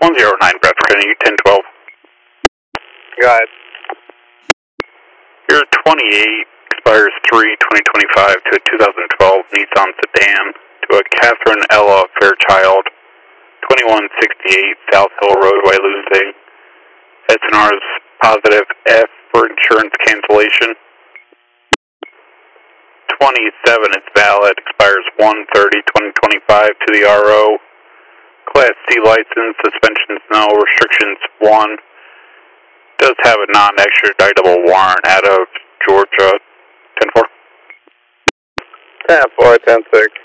109, Bradford Kennedy, 1012. Go ahead. Your 28 expires 3/2025 to a 2012 Nissan sedan to a Catherine Ella Fairchild, 2168 South Hill Road, Wailusing. SNR is positive F for insurance cancellation. 27 is valid, expires 1/30/2025 to the RO. Class C license, suspensions no, restrictions 1. Does have a non-extraditable warrant out of Georgia. 10-4. 10-4, 10-6.